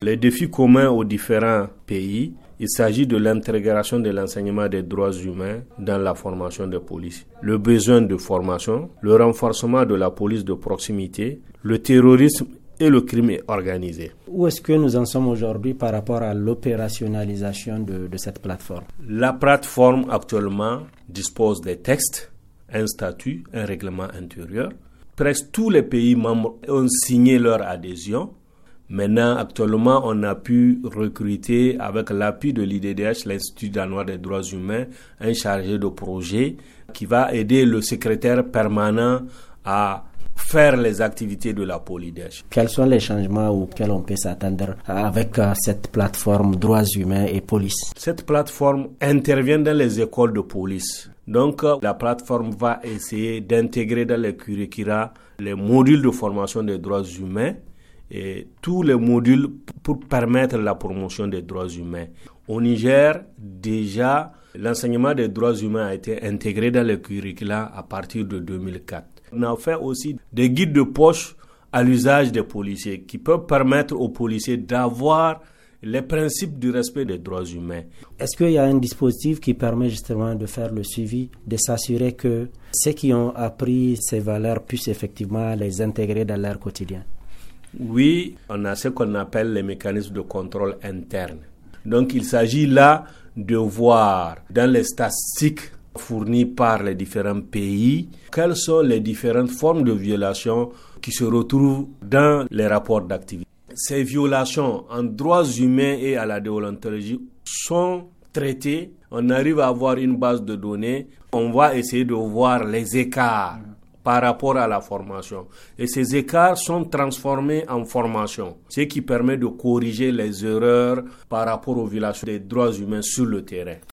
Les défis communs aux différents pays, il s'agit de l'intégration de l'enseignement des droits humains dans la formation des policiers. Le besoin de formation, le renforcement de la police de proximité, le terrorisme et le crime organisé. Où est-ce que nous en sommes aujourd'hui par rapport à l'opérationnalisation de cette plateforme? La plateforme actuellement dispose des textes, un statut, un règlement intérieur. Presque tous les pays membres ont signé leur adhésion. Maintenant, actuellement, on a pu recruter, avec l'appui de l'IDDH, l'Institut danois des droits humains, un chargé de projet qui va aider le secrétaire permanent à faire les activités de la POLIDESH. Quels sont les changements auxquels on peut s'attendre avec cette plateforme droits humains et police? Cette plateforme intervient dans les écoles de police. Donc, la plateforme va essayer d'intégrer dans les curricula les modules de formation des droits humains et tous les modules pour permettre la promotion des droits humains. Au Niger, déjà, l'enseignement des droits humains a été intégré dans les curricula à partir de 2004. On a fait aussi des guides de poche à l'usage des policiers qui peuvent permettre aux policiers d'avoir les principes du respect des droits humains. Est-ce qu'il y a un dispositif qui permet justement de faire le suivi, de s'assurer que ceux qui ont appris ces valeurs puissent effectivement les intégrer dans leur quotidien? Oui, on a ce qu'on appelle les mécanismes de contrôle interne. Donc il s'agit là de voir dans les statistiques fournies par les différents pays quelles sont les différentes formes de violations qui se retrouvent dans les rapports d'activité. Ces violations en droits humains et à la déontologie sont traitées. On arrive à avoir une base de données. On va essayer de voir les écarts par rapport à la formation. Et ces écarts sont transformés en formation, ce qui permet de corriger les erreurs par rapport aux violations des droits humains sur le terrain.